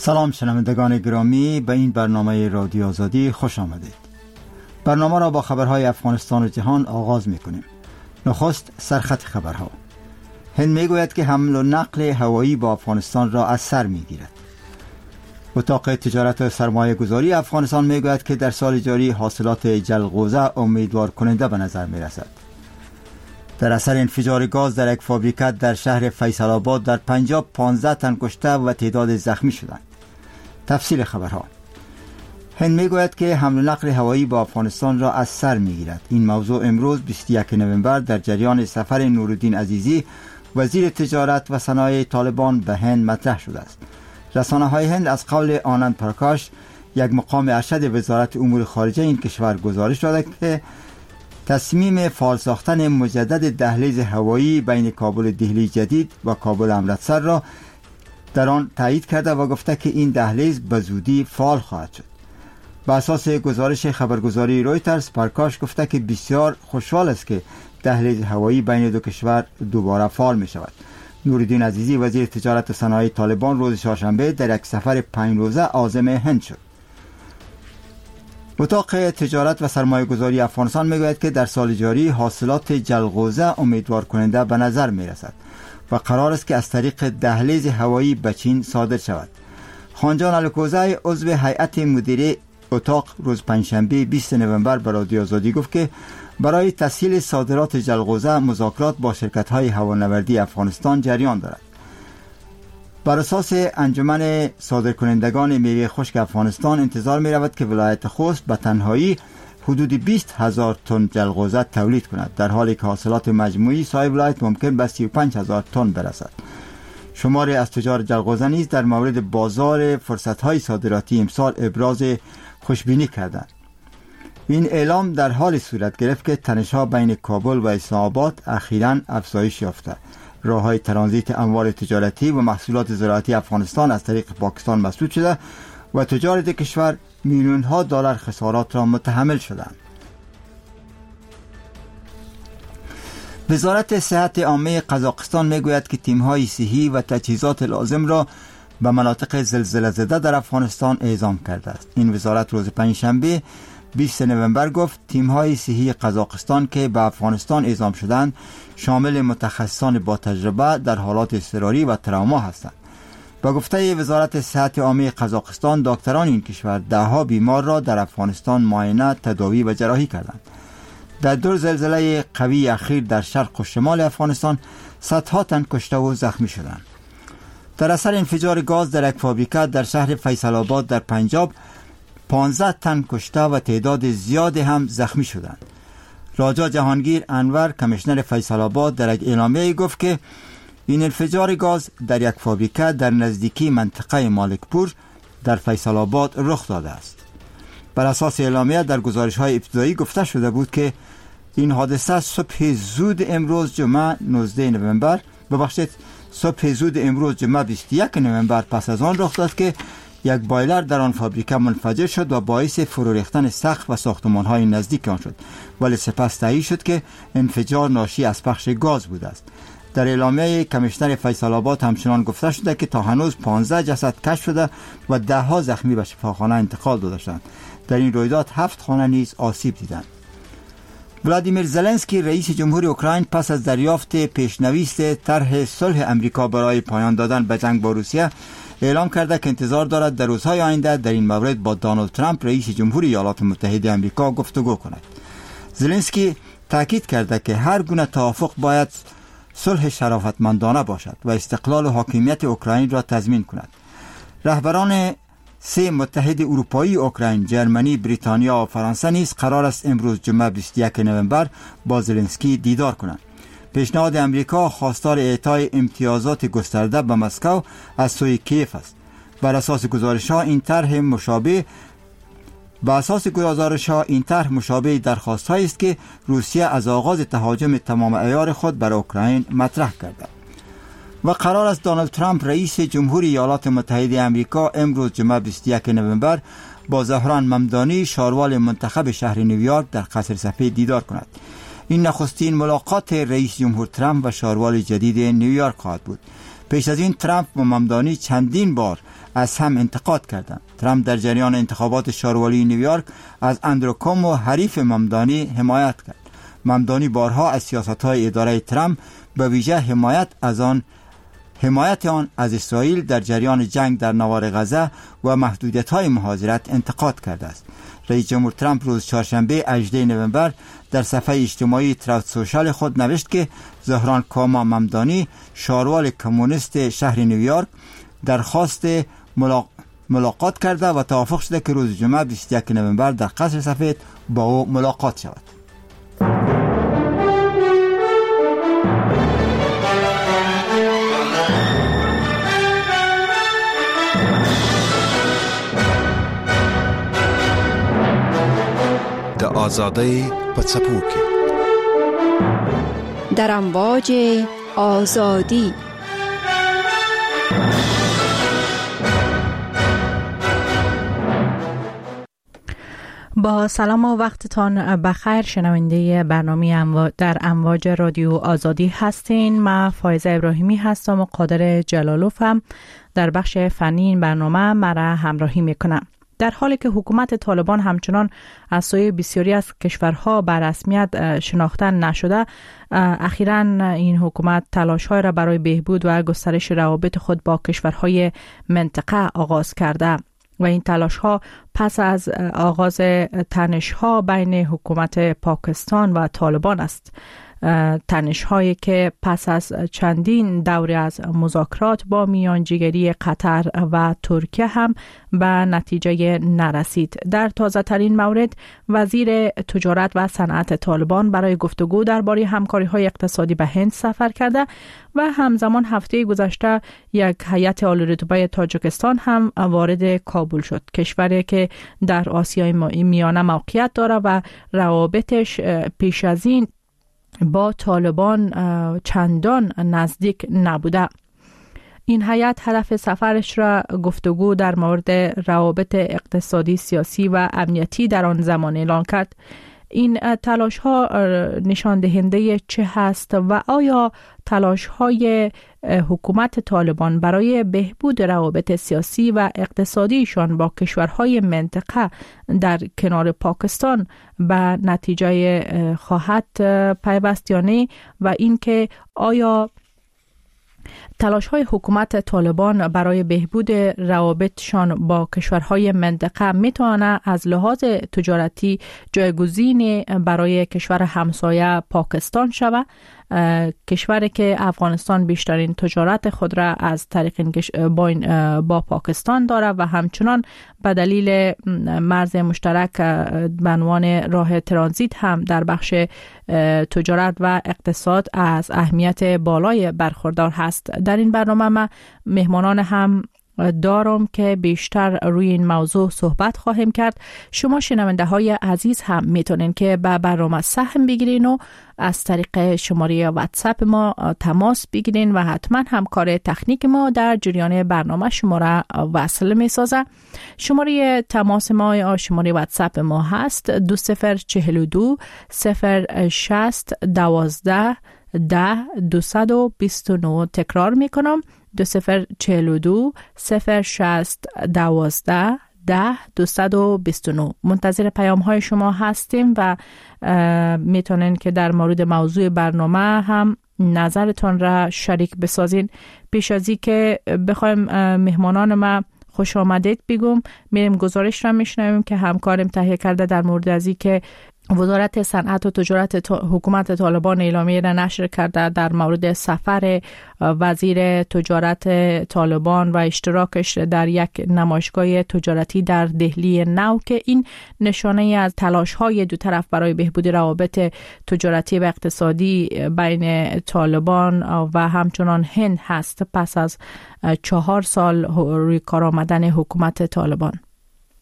سلام شنوندگان گرامی، به این برنامه رادیو آزادی خوش آمدید. برنامه را با خبرهای افغانستان و جهان آغاز می‌کنیم. نخست سرخط خبرها. هند میگوید که حمل و نقل هوایی با افغانستان را از سر میگیرد. اتاق تجارت و سرمایه گذاری افغانستان میگوید که در سال جاری حاصلات جلغوزه امیدوار کننده به نظر میرسد. در اثر انفجار گاز در یک فابریکه در شهر فیصل آباد در پنجاب 15 تن کشته و تعداد زخمی شدند. تفصیل خبرها. هند میگوید که حمل و نقل هوایی با افغانستان را از سر میگیرد. این موضوع امروز 21 نوامبر در جریان سفر نورالدین عزیزی وزیر تجارت و صنایع طالبان به هند مطرح شده است. رسانه‌های هند از قول آنند پرکاش، یک مقام ارشد وزارت امور خارجه این کشور گزارش داده که تصمیم فعال ساختن مجدد دهلیز هوایی بین کابل دهلی جدید و کابل امرتسر را در آن تایید کرده و گفته که این دهلیز به زودی فعال خواهد شد. بر اساس گزارش خبرگزاری رویترز، پرکاش گفته که بسیار خوشحال است که دهلیز هوایی بین دو کشور دوباره فعال می شود. نورالدین عزیزی وزیر تجارت و صنایع طالبان روز چهارشنبه در یک سفر 5 روزه عازم هند شد. اتاق تجارت و سرمایه گذاری افغانستان میگوید که در سال جاری حاصلات جلغوزه امیدوار کننده به نظر می رسد و قرار است که از طریق دهلیز هوایی به چین صادر شود. خانجان الکوزی عضو هیئت مدیره اتاق روز پنجشنبه 20 نوامبر به رادیو آزادی گفت که برای تسهیل صادرات جلغوزه مذاکرات با شرکت‌های هوانوردی افغانستان جریان دارد. بر اساس انجمن صادرکنندگان میوه خشک افغانستان انتظار می رود که ولایت خوست به تنهایی حدود 20,000 تن جلغوزه تولید کند، در حالی که حاصلات مجموعی سایر ولایت ممکن به 35,000 تن برسد. شماری از تجار جلغوزه نیز در مورد بازار فرصت‌های صادراتی امسال ابراز خوشبینی کردند. این اعلام در حال صورت گرفت که تنش‌ها بین کابل و اسلام آباد اخیراً افزایش یافته. راه‌های ترانزیت اموال تجارتی و محصولات زراعتی افغانستان از طریق پاکستان مسدود شده و تجار دو کشور میلیون‌ها دلار خسارات را متحمل شدند. وزارت صحت عامه قزاقستان میگوید که تیم‌های صحی و تجهیزات لازم را به مناطق زلزله زده در افغانستان اعزام کرده است. این وزارت روز پنجشنبه 20 نوامبر گفت تیم‌های صحی قزاقستان که به افغانستان اعزام شدند شامل متخصصان با تجربه در حالات اضطراری و تروما هستند. با گفته وزارت صحت عامه قزاقستان، دکتران این کشور ده‌ها بیمار را در افغانستان معاینه، تداوی و جراحی کردند. در دو زلزله قوی اخیر در شرق و شمال افغانستان صدها تن کشته و زخمی شدند. در اثر انفجار گاز در یک فابریکه در شهر فیصل آباد در پنجاب 15 تن کشته و تعداد زیادی هم زخمی شدند. راجا جهانگیر انور کمیشنر فیصل آباد در یک اعلامیه گفت که این انفجار گاز در یک فابریکه در نزدیکی منطقه مالکپور در فیصل آباد رخ داده است. بر اساس اعلامیه در گزارش‌های ابتدایی گفته شده بود که این حادثه صبح زود امروز جمعه 19 نوامبر صبح زود امروز جمعه 21 نوامبر پس از آن رخ داد که یک بایلر در آن فابریکه منفجر شد و باعث فرو ریختن سقف و ساختمان‌های نزدیک آن شد، ولی سپس تایید شد که انفجار ناشی از پخش گاز بوده است. در اعلامیه کمیشنر فیصل آباد همچنان گفته شده که تا هنوز 15 جسد کشف شده و 10 زخمی به شفاخانه انتقال داده شدند. در این رویداد 7 خانه نیز آسیب دیدند. ولادیمیر زلنسکی رئیس جمهوری اوکراین پس از دریافت پیشنویس طرح صلح امریکا برای پایان دادن به جنگ با روسیه اعلام کرده که انتظار دارد در روزهای آینده در این مورد با دونالد ترامپ رئیس جمهوری ایالات متحده آمریکا گفتگو کند. زلنسکی تاکید کرده که هر گونه توافق باید صلح شرافتمندانه باشد و استقلال و حاکمیت اوکراین را تضمین کند. رهبران 3 متحد اروپایی اوکراین، جرمنی، بریتانیا و فرانسه نیز قرار است امروز جمعه 21 نوامبر با زلنسکی دیدار کنند. پیشنهاد امریکا خواستار اعطای امتیازات گسترده به مسکو از سوی کیف است. بر اساس گزارش‌ها این طرح مشابه درخواست‌هایی است که روسیه از آغاز تهاجم تمام عیار خود بر اوکراین مطرح کرده. و قرار است دونالد ترامپ رئیس جمهوری ایالات متحده آمریکا امروز جمعه 21 نوامبر با زهران ممدانی شاروال منتخب شهر نیویورک در قصر سفید دیدار کند. این نخستین ملاقات رئیس جمهور ترامپ و شاروال جدید نیویورک خواهد بود. پیش از این ترامپ و ممدانی چندین بار از هم انتقاد کردند. ترامپ در جریان انتخابات شاروالی نیویورک از اندرو کومو حریف ممدانی حمایت کرد. ممدانی بارها از سیاست‌های اداره ترامپ به ویژه حمایت آن از اسرائیل در جریان جنگ در نوار غزه و محدودیت‌های مهاجرت انتقاد کرده است. رئیس جمهور ترامپ روز چهارشنبه 18 نوامبر در صفحه اجتماعی تروت سوشال خود نوشت که زهران کاما ممدانی، شاروال کمونیست شهر نیویورک، درخواست ملاقات کرده و توافق شده که روز جمعه 21 نوامبر در قصر سفید با او ملاقات شود. د آزادی په څپو کې در امواج آزادی. با سلام و وقتتان بخیر. شنونده برنامه در امواج رادیو آزادی هستین. من فایزه ابراهیمی هستم و قادر جلالوف هم در بخش فنی این برنامه مرا همراهی میکنم. در حالی که حکومت طالبان همچنان از سوی بسیاری از کشورها به رسمیت شناخته نشده، اخیراً این حکومت تلاش‌های را برای بهبود و گسترش روابط خود با کشورهای منطقه آغاز کرده و این تلاش‌ها پس از آغاز تنش‌ها بین حکومت پاکستان و طالبان است. تنش‌هایی که پس از چندین دوره از مذاکرات با میانجیگری قطر و ترکیه هم به نتیجه نرسید. در تازه ترین مورد وزیر تجارت و صنعت طالبان برای گفتگو درباره همکاری‌های اقتصادی به هند سفر کرده و همزمان هفته گذشته یک هیئت عالی‌رتبه تاجیکستان هم وارد کابل شد، کشوری که در آسیای میانه موقعیت دارد و روابطش پیش از این با طالبان چندان نزدیک نبوده. این هیئت هدف سفرش را گفتگو در مورد روابط اقتصادی، سیاسی و امنیتی در آن زمان اعلان کرد. این تلاش ها نشان دهنده چه هست و آیا تلاش های حکومت طالبان برای بهبود روابط سیاسی و اقتصادیشان با کشورهای منطقه در کنار پاکستان به نتیجه خواهد پیوست یا نه، و اینکه آیا تلاش های حکومت طالبان برای بهبود روابطشان با کشورهای منطقه میتواند از لحاظ تجارتی جایگزین برای کشور همسایه پاکستان شود، کشوری که افغانستان بیشترین تجارت خود را از طریق با پاکستان دارد و همچنان به دلیل مرز مشترک به عنوان راه ترانزیت هم در بخش تجارت و اقتصاد از اهمیت بالای برخوردار هست. در این برنامه ما مهمانان هم دارم که بیشتر روی این موضوع صحبت خواهیم کرد. شما شنونده های عزیز هم میتونین که به برنامه سهم بگیرین و از طریق شماره واتساپ ما تماس بگیرین و حتما همکار تکنیک ما در جریان برنامه شما را وصل میسازه. شماره تماس ما، شماره واتساپ ما هست 2042 060 12 10 229. تکرار میکنم 2042 060 12 10 229. منتظر پیام های شما هستیم و میتونین که در مورد موضوع برنامه هم نظرتون را شریک بسازین. پیش از این که بخوایم مهمانان ما خوش آمدید بگم، میریم گزارش را میشنویم که همکارم تهیه کرده در مورد از این که وزارت صنعت و تجارت حکومت طالبان اعلامیه را نشر کرده در مورد سفر وزیر تجارت طالبان و اشتراکش در یک نمایشگاه تجارتی در دهلی نو که این نشانه از تلاش‌های دو طرف برای بهبود روابط تجارتی و اقتصادی بین طالبان و همچنان هند هست پس از 4 سال روی کار آمدن حکومت طالبان.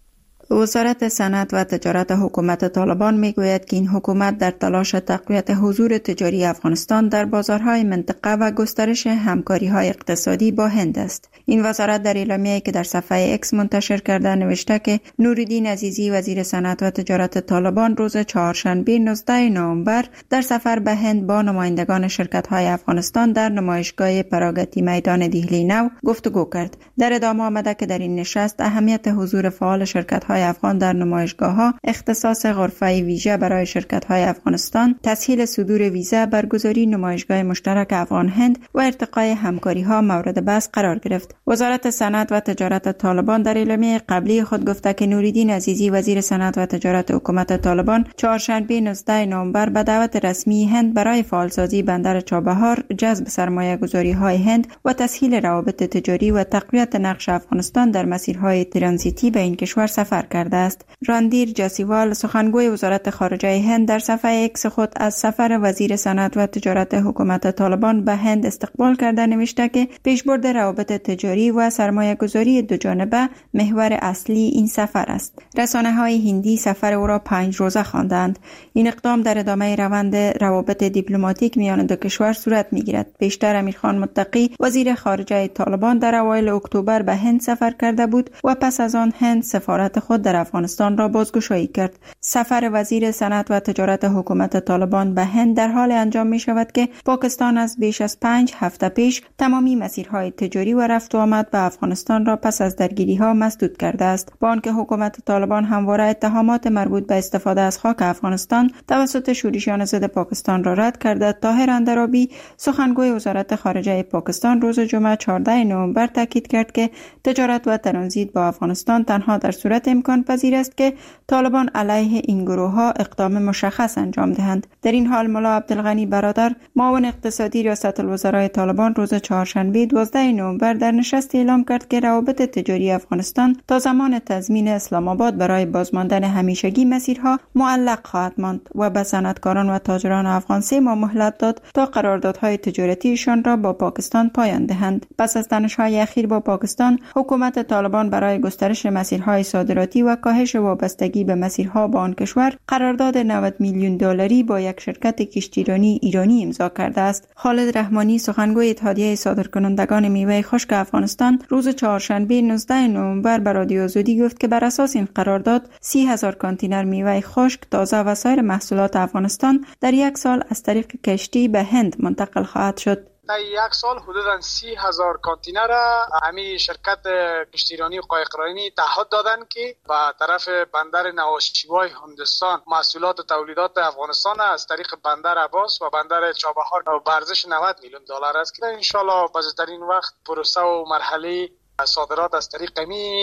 وزارت صنعت و تجارت حکومت طالبان میگوید که این حکومت در تلاش تقویت حضور تجاری افغانستان در بازارهای منطقه و گسترش همکاری‌های اقتصادی با هند است. این وزارت در اعلامیه‌ای که در صفحه اکس منتشر کرده نوشته که نورالدین عزیزی وزیر صنعت و تجارت طالبان روز چهارشنبه 19 نوامبر در سفر به هند با نمایندگان شرکت‌های افغانستان در نمایشگاه پراگتی میدان دهلی نو گفتگو کرد. در ادامه آمده که در این نشست اهمیت حضور فعال شرکت‌های افغان در نمایشگاه‌ها، اختصاص غرفه ویژه برای شرکت‌های افغانستان، تسهیل صدور ویزا، برگزاری نمایشگاه مشترک افغان هند و ارتقای همکاری‌ها مورد بحث قرار گرفت. وزارت صنعت و تجارت طالبان در اعلامیه قبلی خود گفته که نورالدین عزیزی وزیر صنعت و تجارت حکومت طالبان چهارشنبه 19 نوامبر به دعوت رسمی هند برای فعالسازی بندر چابهار، جذب سرمایه‌گذاری‌های هند و تسهیل روابط تجاری و تقویت نقش افغانستان در مسیرهای ترانزیتی به این کشور سفر کرده است. راندیر جاسیوال سخنگوی وزارت خارجه هند در صفحه اکس خود از سفر وزیر صنعت و تجارت حکومت طالبان به هند استقبال کرده نوشته که پیشبرد روابط تجاری و سرمایه‌گذاری دوجانبه محور اصلی این سفر است. رسانه‌های هندی سفر او را 5 روزه خواندند. این اقدام در ادامه روند روابط دیپلماتیک میان دو کشور صورت می‌گیرد. پیشتر امیرخان متقی وزیر خارجه طالبان در اوایل اکتبر به هند سفر کرده بود و پس از آن هند سفارت خود در افغانستان را بازگشایی کرد. سفر وزیر صنعت و تجارت حکومت طالبان به هند در حال انجام می شود که پاکستان از بیش از 5 هفته پیش تمامی مسیرهای تجاری و رفت و آمد به افغانستان را پس از درگیری‌ها مسدود کرده است. با آنکه حکومت طالبان همواره اتهامات مربوط به استفاده از خاک افغانستان توسط شورشیان ضد پاکستان را رد کرده، طاهر اندرابی سخنگوی وزارت خارجه پاکستان روز جمعه 14 نوامبر تاکید کرد که تجارت و ترانزیت با افغانستان تنها در صورت امکان پذیر است که طالبان علیه این گروه‌ها اقدام مشخص انجام دهند. در این حال ملا عبدالغنی برادر معاون اقتصادی ریاست الوزرای طالبان روز چهارشنبه 12 نوامبر در نشست اعلام کرد که روابط تجاری افغانستان تا زمان تضمین اسلام آباد برای بازماندن همیشگی مسیرها معلق خواهد ماند و به صنعتکاران و تاجران افغان 3 ماه مهلت داد تا قراردادهای تجارتیشان را با پاکستان پایان دهند. پس از تنش‌های اخیر با پاکستان، حکومت طالبان برای گسترش مسیرهای صادراتی و کاهش وابستگی به مسیرها با آن کشور قرارداد 90 میلیون دلاری با یک شرکت کشتیرانی ایرانی امضا کرده است. خالد رحمانی سخنگوی اتحادیه صادرکنندگان میوه خشک افغانستان روز چهارشنبه 19 نوامبر به رادیو آزادی گفت که بر اساس این قرارداد 30,000 کانتینر میوه خشک، تازه و سایر محصولات افغانستان در یک سال از طریق کشتی به هند منتقل خواهد شد. در یک سال حدوداً 30,000 کانتینر همین شرکت کشتیرانی و قایقرانی تعهد دادن که به طرف بندر نوشیروان هندوستان محصولات و تولیدات افغانستان از طریق بندر عباس و بندر چابهار به ارزش 90 میلیون دلار است که ان شاءالله در این وقت پروسه و مرحله صادرات از طریق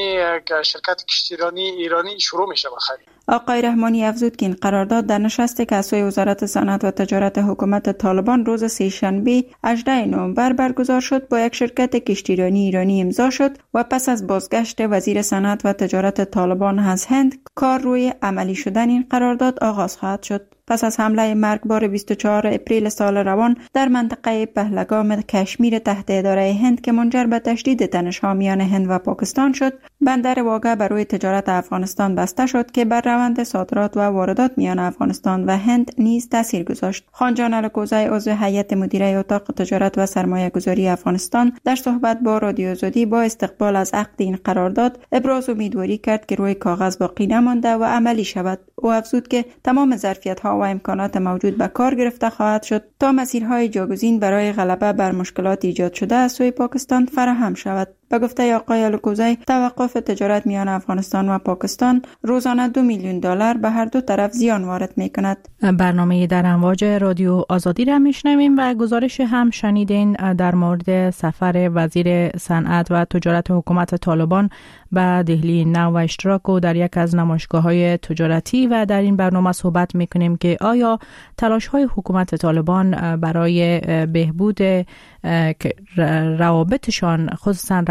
شرکت کشتیرانی ایرانی شروع میشه بخیر. آقای رحمانی افزود که این قرارداد در نشست که از سوی وزارت صنعت و تجارت حکومت طالبان روز سه‌شنبه 18 نوامبر برگزار شد با یک شرکت کشتیرانی ایرانی امضا شد و پس از بازگشت وزیر صنعت و تجارت طالبان از هند کار روی عملی شدن این قرارداد آغاز خواهد شد. پس از حمله مرگبار 24 اپریل سال روان در منطقه پهلگام کشمیر تحت اداره هند که منجر به تشدید تنش‌ها میان هند و پاکستان شد، بندر واگه بر روی تجارت افغانستان بسته شد که بر روند صادرات و واردات میان افغانستان و هند نیز تاثیر گذاشت. خانجان الکوزی عضو هیئت مدیره اتاق تجارت و سرمایه‌گذاری افغانستان در صحبت با رادیو آزادی با استقبال از عقد این قرارداد ابراز امیدواری کرد که روی کاغذ باقی نمانده و عملی شود. او افزود که تمام ظرفیت‌ها و امکانات موجود به کار گرفته خواهد شد تا مسیرهای جاگزین برای غلبه بر مشکلات ایجاد شده از سوی پاکستان فراهم شود. به گفته آقای الکوزی، توقف تجارت میان افغانستان و پاکستان روزانه 2 میلیون دلار به هر دو طرف زیان وارد می‌کند. برنامه در امواج رادیو آزادی را میشنویم و گزارش هم شنیدین در مورد سفر وزیر صنعت و تجارت حکومت طالبان به دهلی نو و اشتراک و در یک از نمایشگاه‌های تجارتی و در این برنامه صحبت می‌کنیم که آیا تلاش‌های حکومت طالبان برای بهبود روابطشان، خصوصاً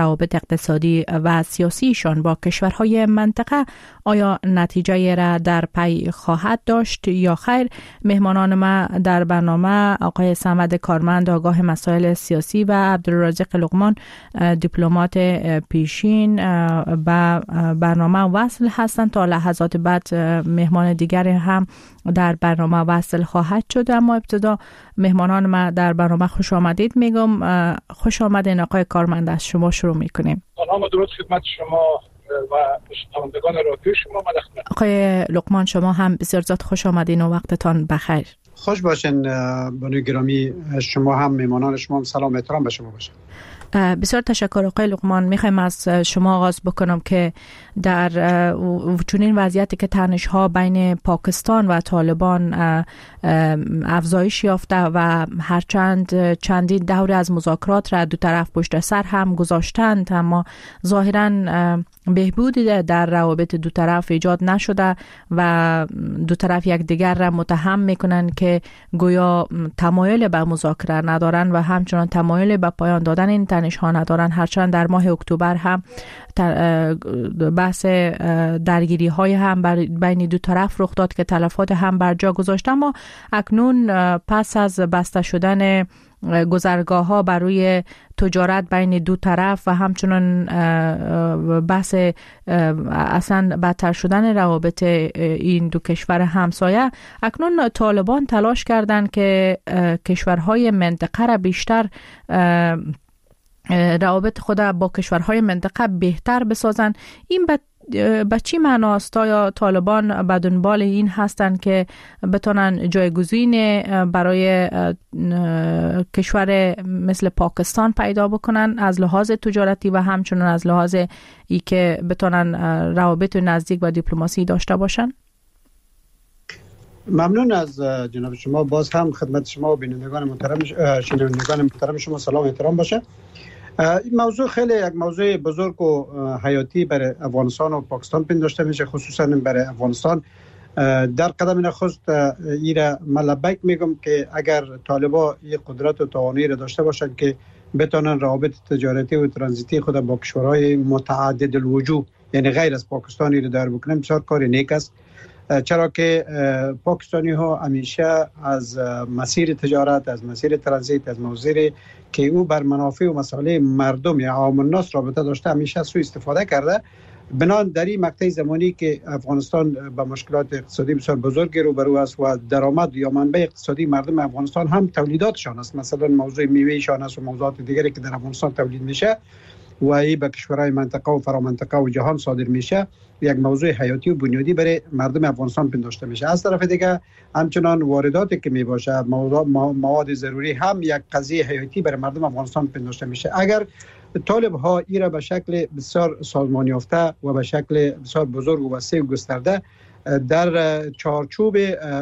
روابط اقتصادی و سیاسیشان با کشورهای منطقه آیا نتیجه را در پی خواهد داشت یا خیر؟ مهمانان ما در برنامه آقای صمد کارمند آگاه مسائل سیاسی و عبدالرازق لقمان دیپلمات پیشین به برنامه وصل هستند. تا لحظات بعد مهمان دیگر هم در برنامه وصل خواهد شد. اما ابتدا مهمانان ما در برنامه خوش آمدید میگم. خوش آمدین آقای کارمند، از شما شروع میکنیم. سلام و درود خدمت شما و شنوندگان رادیو شما. آقای لقمان شما هم بسیار زیاد خوش آمدین و وقتتان بخیر. خوش باشین بانوی گرامی، شما هم میمانان شما هم سلام احترام به شما باشه. بسیار تشکر آقای لقمان. میخوایم از شما آغاز بکنم که در چنین وضعیتی که تنش‌ها بین پاکستان و طالبان افزایش یافته و هرچند چندین دوره از مذاکرات را دو طرف پشت سر هم گذاشتند، اما ظاهراً بهبودی در روابط دو طرف ایجاد نشده و دو طرف یکدیگر را متهم میکنن که گویا تمایل به مذاکره ندارن و همچنان تمایل به پایان دادن این تنش‌ها ندارن. هرچند در ماه اکتبر هم بحث درگیری های هم بین دو طرف رخ داد که تلفات هم بر جا گذاشت، اما اکنون پس از بسته شدن گذرگاه ها برای تجارت بین دو طرف و همچنان بحث اصلا بدتر شدن روابط این دو کشور همسایه، اکنون طالبان تلاش کردند که کشورهای منطقه را بیشتر روابط خود با کشورهای منطقه بهتر بسازن. این به چی معناست؟ آیا طالبان به دنبال این هستند که بتونن جایگزین برای کشور مثل پاکستان پیدا بکنن از لحاظ تجارتی و همچنان از لحاظ ای که بتونن روابط نزدیک و دیپلماسی داشته باشن؟ ممنون از جناب شما. باز هم خدمت شما و بینندگان محترم شما سلام احترام باشه. این موضوع خیلی یک موضوع بزرگ و حیاتی برای افغانستان و پاکستان پنداشته میشه، خصوصا برای افغانستان. در قدم نخست ایره ملبک میگم که اگر طالبا این قدرت و توانایی را داشته باشند که بتونن روابط تجارتی و ترانزیتی خود با کشورهای متعدد الوجوه یعنی غیر از پاکستانی را دار بکنن، بسیار کار نیک است. چرا که پاکستانی ها همیشه از مسیر تجارت، از مسیر ترانزیت، از موضوعی که او بر منافع و مسائل مردم یا عوام الناس رابطه داشته همیشه سوء استفاده کرده. بنان در این مقطع زمانی که افغانستان با مشکلات اقتصادی بسیار بزرگی روبرو است و درآمد یا منبع اقتصادی مردم افغانستان هم تولیداتشان است، مثلا موضوع میوهشان است و موضوعات دیگری که در افغانستان تولید میشه و ای به کشورهای منطقه و فرامنطقه و جهان صادر میشه، یک موضوع حیاتی و بنیادی برای مردم افغانستان پنداشته میشه. از طرف دیگه همچنان وارداتی که میباشه مواد ضروری هم یک قضیه حیاتی برای مردم افغانستان پنداشته میشه. اگر طالب ها ایرا به شکل بسیار سازمان یافته و به شکل بسیار بزرگ و وسیع و گسترده در چارچوب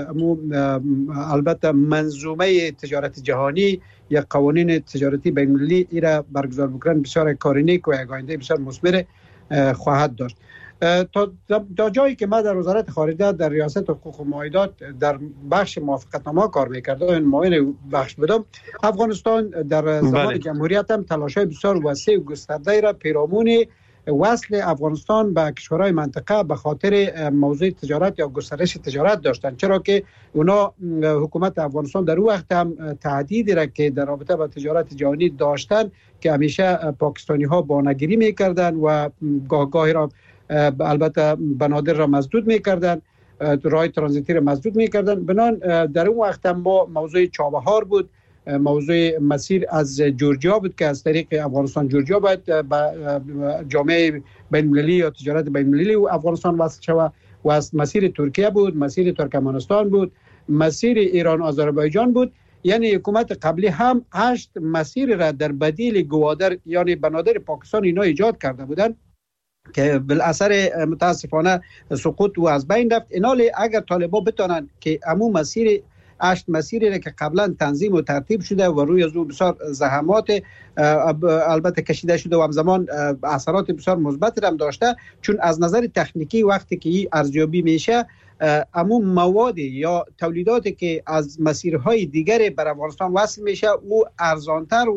البته منظومه تجارت جهانی یا قوانین تجارتی بین‌المللی ایرا برگزار بکنن، بسیار کار نیک و یک آینده بسیار مثمر خواهد داشت. تا جایی که ما در وزارت خارجه در ریاست حقوق و معاهدات در بخش موافقتنامه کار می‌کردم، این معاون بخش بدم، افغانستان در زمان جمهوریت هم تلاش‌های بسیار وسیع و گسترده را پیرامون وصل افغانستان به کشورهای منطقه به خاطر موضوع تجارت یا گسترش تجارت داشتند، چرا که اونا حکومت افغانستان در اون وقت هم تهدیدی را که در رابطه با تجارت جهانی داشتن که همیشه پاکستانی ها بانگیری میکردن و گاهی را البته بنادر را مسدود میکردن، راه ترانزیتی را مسدود میکردن. بنان در اون وقت هم ما موضوع چابهار بود، موضوع مسیر از جورجیا بود که از طریق افغانستان جورجیا باید به جامعه بین‌المللی یا تجارت بین‌المللی و افغانستان وصل شود و از مسیر ترکیه بود، مسیر ترکمنستان بود، مسیر ایران آذربایجان بود. یعنی حکومت قبلی هم 8 مسیر را در بدیل گوادر یعنی بنادر پاکستان اینا ایجاد کرده بودند که بالاثر متاسفانه سقوط و از بین رفت. اینالی اگر طالبان بتونن که عموم مسیر 8 مسیری را که قبلا تنظیم و ترتیب شده و روی از او بسیار زحمات البته کشیده شده و همزمان اثرات بسیار مثبت هم داشته، چون از نظر تکنیکی وقتی که این ارزیابی میشه عموم مواد یا تولیداتی که از مسیرهای دیگر بر افغانستان وصل میشه او ارزانتر و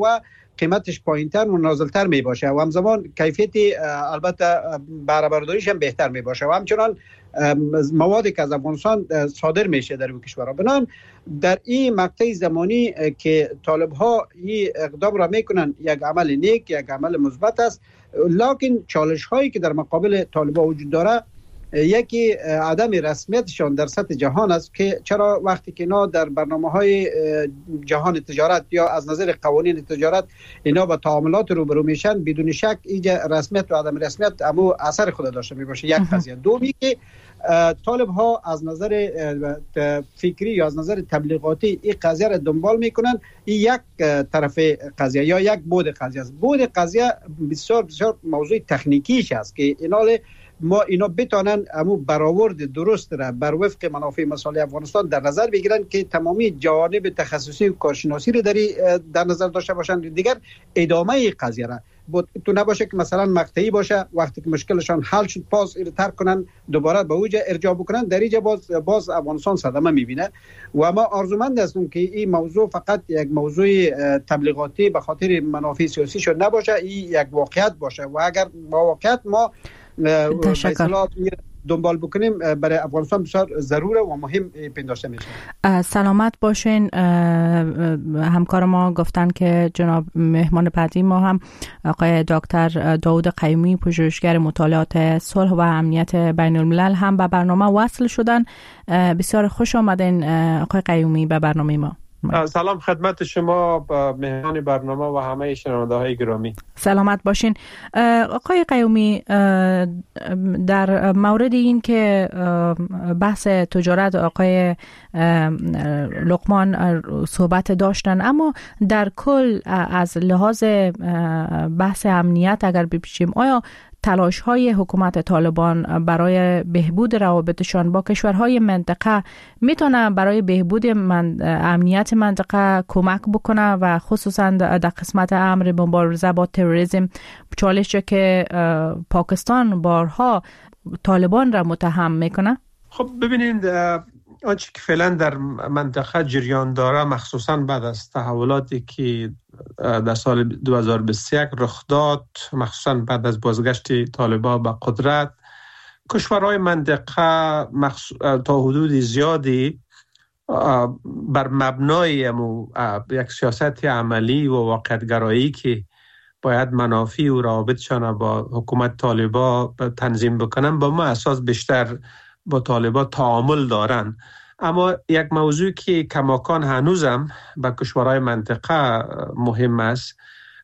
قیمتش پایینتر و نازلتر می باشه و همزمان کیفیت البته بهره برداریش هم بهتر می باشه و همچنان موادی که از افغانستان صادر میشه در این کشورها. بنابراین در این مقطع زمانی که طالب ها این اقدام را میکنن یک عمل نیک، یک عمل مثبت است، لکن چالش هایی که در مقابل طالب ها وجود داره یکی عدم رسمیتشان در سطح جهان است که چرا وقتی که اینا در برنامه‌های جهان تجارت یا از نظر قوانین تجارت اینا با تعاملات روبرو میشن، بدون شک اینجا رسمیت و عدم رسمیت امو اثر خود داشته میباشه. یک قضیه. دومی که طالب ها از نظر فکری یا از نظر تبلیغاتی این قضیه را دنبال میکنن، این یک طرف قضیه یا یک بود قضیه است. بود قضیه بسیار بسیار موضوع تکنیکیش است که اینا بتانن امو برآورد درست را بر وفق منافع مصالح افغانستان در نظر بگیرن که تمامی جوانب تخصصی و کارشناسی را در نظر داشته باشن. دیگر ادامه قضیه را تو نباشه که مثلا مقطعی باشه، وقتی که مشکلشان حل شد باز اینو ترک کنن، دوباره به اوج ارجاع بکنن، در اینجا باز افغانستان صدمه میبینه. و ما آرزومند هستیم که این موضوع فقط یک موضوع تبلیغاتی به خاطر منافع سیاسی شد نباشه، این یک واقعیت باشه و اگر با واقعیت ما تشکر دنبال بکنیم برای افغانستان بسیار ضروره و مهم پنداشته میشه. سلامت باشین. همکار ما گفتن که جناب مهمان بعدی ما هم آقای دکتر داود قیومی، پژوهشگر مطالعات صلح و امنیت بین الملل هم به برنامه وصل شدن. بسیار خوش آمدین آقای قیومی به برنامه ما. سلام خدمت شما، مهمان برنامه و همه شنونده های گرامی. سلامت باشین. آقای قیومی، در مورد این که بحث تجارت آقای لقمان صحبت داشتن، اما در کل از لحاظ بحث امنیت اگر بپیچیم، آیا تلاش های حکومت طالبان برای بهبود روابطشان با کشورهای منطقه میتونه برای بهبود امنیت منطقه کمک بکنه و خصوصا در قسمت امر مبارزه با تروریسم، چالشی که پاکستان بارها طالبان را متهم میکنه؟ خب ببینید، آنچه که فعلا در منطقه جریان داره، مخصوصا بعد از تحولاتی که در سال 2021 رخ داد، مخصوصا بعد از بازگشت طالبان به قدرت، کشورهای منطقه تا حدود زیادی بر مبنای یک سیاست عملی و واقعیت‌گرایی که باید منافع و روابطشان با حکومت طالبان تنظیم بکنن، با ما اساس بیشتر با طالبان تعامل دارن. اما یک موضوع که کماکان هنوزم به کشورهای منطقه مهم است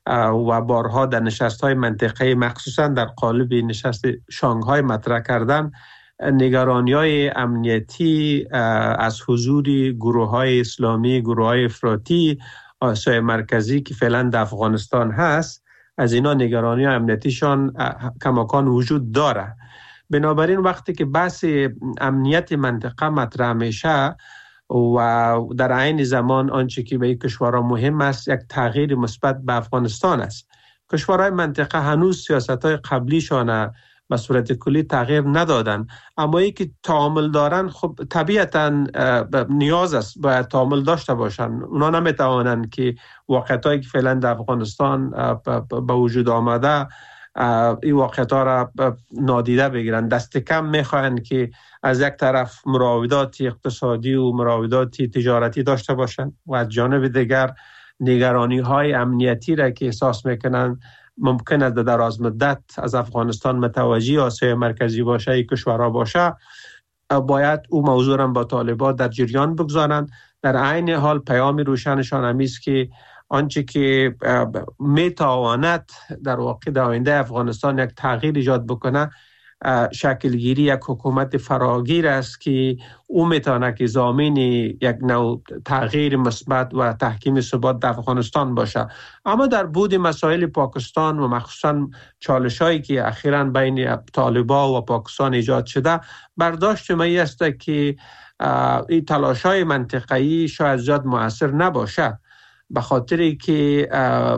و بارها در نشست‌های منطقه‌ای مخصوصا در قالب نشست شانگهای مطرح کردن، نگرانی‌های امنیتی از حضور گروه‌های اسلامی، گروه‌های افراطی آسیای مرکزی که فعلا در افغانستان هست، از اینا نگرانی امنیتیشان کماکان وجود داره. بنابراین وقتی که بحث امنیت منطقه مطرح میشه و در عین زمان آنچه که به این کشورها مهم است یک تغییر مثبت به افغانستان است. کشورهای منطقه هنوز سیاست‌های قبلیشان به صورت کلی تغییر ندادن، اما ای که تعامل دارن خب طبیعتاً نیاز است باید تعامل داشته باشن. اونا نمیتوانند که واقعیتایی که فعلا در افغانستان به وجود آمده این واقعیت‌ها را نادیده بگیرن. دست کم میخواهند که از یک طرف مراودات اقتصادی و مراودات تجارتی داشته باشند و از جانب دیگر نگرانی‌های امنیتی را که احساس میکنن ممکن است در دراز مدت از افغانستان متوجه آسیای مرکزی باشه، این کشورها باشه، باید او موضوع را با طالبان در جریان بگذارند. در عین حال پیام روشنشان همیست که آنچه که میتواند در واقع در آینده افغانستان یک تغییر ایجاد بکنه، شکلگیری یک حکومت فراگیر است که او میتونه که ضامن یک نوع تغییر مثبت و تحکیم ثبات در افغانستان باشه. اما در بود مسائل پاکستان و مخصوصا چالشایی که اخیراً بین طالبان و پاکستان ایجاد شده، برداشت من است که این تلاش‌های منطقه‌ای شاید زیاد مؤثر نباشه، به خاطری که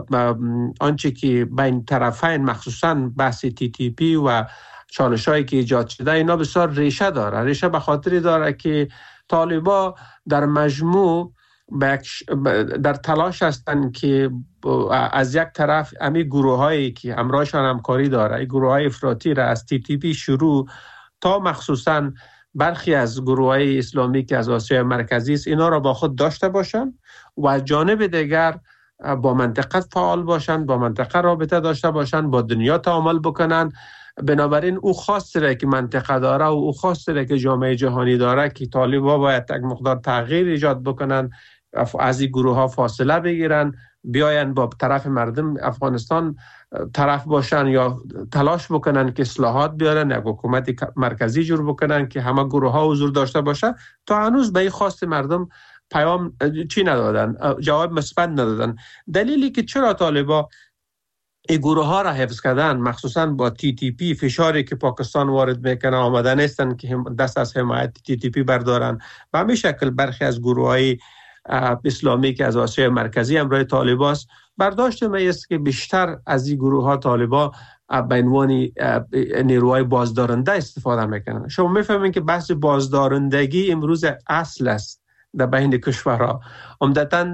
آنچه که بین طرفین مخصوصا بحث TTP و چالش‌هایی که ایجاد شده اینا بسیار ریشه داره. ریشه به خاطری داره که طالبان در مجموع در تلاش هستند که از یک طرف امی گروهایی که همراهشان همکاری داره، این گروه‌های افراطی را از TTP شروع تا مخصوصاً برخی از گروه‌های اسلامی که از آسیای مرکزی است، اینا را با خود داشته باشند و از جانب دیگر با منطقه فعال باشند، با منطقه رابطه داشته باشند، با دنیا تعامل بکنند. بنابراین او خواسته که منطقه داره و او خواسته که جامعه جهانی داره که طالبا باید یک مقدار تغییر ایجاد بکنن، از این گروه ها فاصله بگیرن، بیاین با طرف مردم افغانستان طرف باشن یا تلاش بکنن که اصلاحات بیارن، یک حکومت مرکزی جور بکنن که همه گروه ها حضور داشته باشه. تا هنوز به این خواست مردم پیام چی ندادن، جواب مثبت ندادن. دلیلی که چرا طالبا این گروه ها را حفظ کردن، مخصوصا با TTP فشاری که پاکستان وارد میکنه آمده نیستن که دست از حمایت TTP بردارن و همین شکل برخی از گروه های اسلامی که از آسیای مرکزی همراه طالبان است. برداشت من است که بیشتر از این گروه ها طالبان به عنوان نیروهای بازدارنده استفاده میکنن. شما میفهمین که بحث بازدارندگی امروز اصل است در بین کشورها. عمدتاً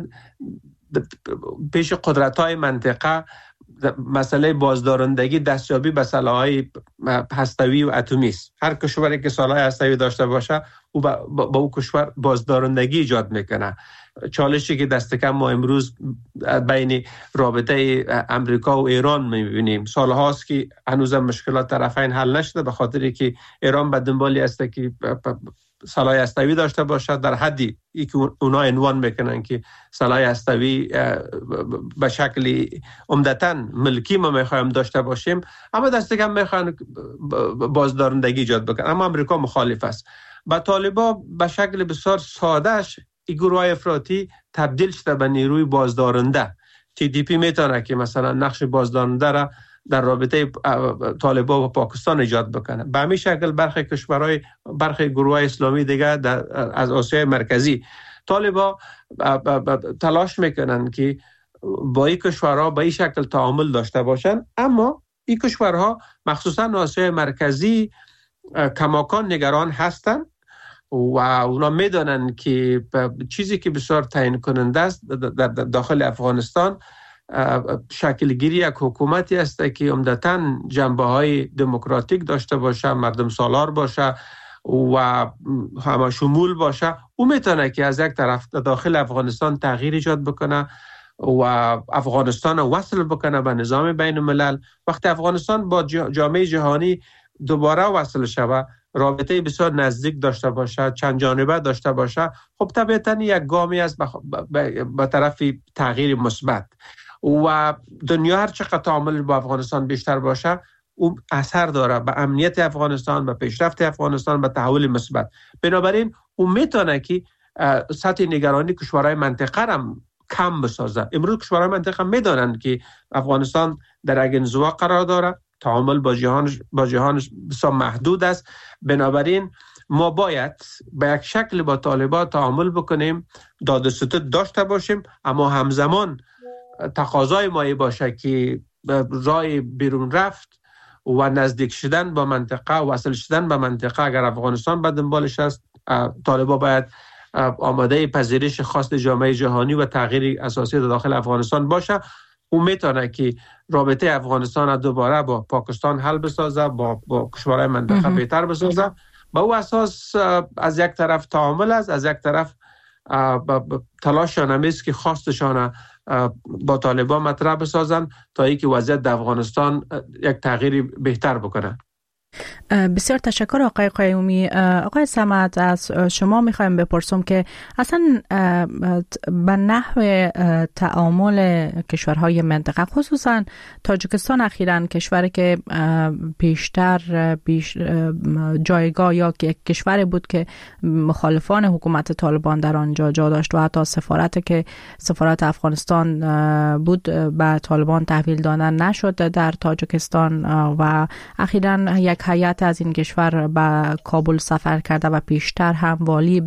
پیش قدرت‌های منطقه مسئله بازدارندگی دستیابی به سلاح‌های هسته‌ای و اتمی است. هر کشوری که سلاح هسته‌ای داشته باشه او با او کشور بازدارندگی ایجاد میکنه. چالشی که دست کم ما امروز بین رابطه امریکا و ایران میبینیم، سالهاست که هنوز مشکلات طرفین حل نشده، به خاطری که ایران به دنبالی است که سلاح هسته‌ای داشته باشه، در حدی که اونا عنوان میکنن که سلاح هسته‌ای به شکل عمدتاً ملکی ما میخوایم داشته باشیم، اما دست کم میخوان بازدارندگی ایجاد بکنن. اما امریکا مخالف است. با طالبا به شکل بسیار سادهش این گروه افراطی تبدیل شده به نیروی بازدارنده. TTP میتونه که مثلا نقش بازدارنده را در رابطه طالبان و پاکستان ایجاد بکنه. به همین شکل برخی کشورهای، برخی گروه اسلامی دیگه از آسیای مرکزی، طالبان تلاش میکنن که با این کشورها به این شکل تعامل داشته باشن. اما این کشورها مخصوصا آسیای مرکزی کماکان نگران هستن و اونا میدونن که چیزی که بسیار تعیین کننده است در داخل افغانستان شکلگیری یک حکومتی است که عمدتاً جنبه‌های دموکراتیک داشته باشه، مردم سالار باشه و همه شمول باشه. او میتونه که از یک طرف داخل افغانستان تغییر ایجاد بکنه و افغانستان وصل بکنه به نظام بین الملل. وقتی افغانستان با جامعه جهانی دوباره وصل شوه، رابطه بسیار نزدیک داشته باشه، چند جانبه داشته باشه، خب طبیعتاً یک گامی است به طرف تغییر مثبت. و دنیا هر چقدر تعامل با افغانستان بیشتر باشه، اون اثر داره به امنیت افغانستان، به پیشرفت افغانستان، به تحول مثبت. بنابراین اون میتونه که سطح نگرانی کشورهای منطقه را کم بسازه. امروز کشورهای منطقه میدونن که افغانستان در یک انزوا قرار داره، تعامل با جهان بسیار محدود است. بنابراین ما باید به یک شکل با طالبان تعامل بکنیم، داد و ستد داشته باشیم، اما همزمان تقاضای ما باشه که راه بیرون رفت و نزدیک شدن با منطقه، وصل شدن به منطقه اگر افغانستان به دنبالش است، طالبان باید آماده پذیرش خواست جامعه جهانی و تغییر اساسی داخل افغانستان باشه. او میتونه که رابطه افغانستان دوباره با پاکستان حل بسازه، با کشورهای منطقه بهتر بسازه. با او اساس از یک طرف تعامل است، از یک طرف تلاششان همیست که خواستشان با طالبان مطرح بسازن تا اینکه وضعیت در افغانستان یک تغییری بهتر بکنه. بسیار تشکر آقای قیومی. آقای صمد، از شما میخوایم بپرسم که اصلا به نحو تعامل کشورهای منطقه، خصوصا تاجیکستان اخیراً کشوری که بیشتر جایگاه یا کشوری بود که مخالفان حکومت طالبان در آنجا جا داشت و حتی سفارت افغانستان بود به طالبان تحویل دادن نشد در تاجیکستان و اخیراً یک هیئت از این کشور به کابل سفر کرده و پیشتر هم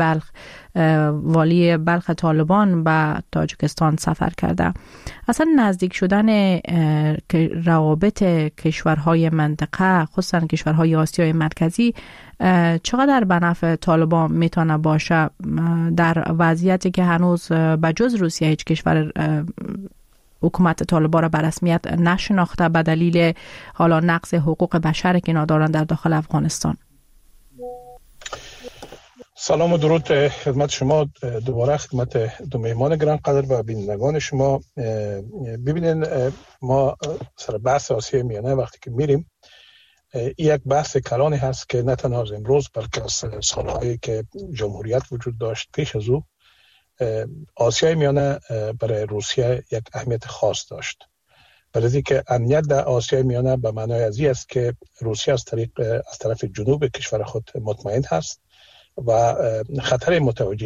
والی بلخ طالبان به تاجیکستان سفر کرده. اصلا نزدیک شدن روابط کشورهای منطقه، خصوصا کشورهای آسیای مرکزی، چقدر به نفع طالبان میتونه باشه در وضعیتی که هنوز به جز روسیه هیچ کشور حکومت طالبان را به رسمیت نشناخته به دلیل حالا نقض حقوق بشر که اینا دارن در داخل افغانستان. سلام و درود خدمت شما، دوباره خدمت دو مهمان گرانقدر و بینندگان شما. ببینین، ما سر بحث آسیای میانه وقتی که میریم، یک بحث کلانی هست که نه تنها از امروز بلکه از سالهایی که جمهوریت وجود داشت پیش از او، آسیای میانه برای روسیه یک اهمیت خاص داشت. برای که امنیت در آسیای میانه به معنای ازی است که روسیه از طرف جنوب کشور خود مطمئن هست و خطر متوجه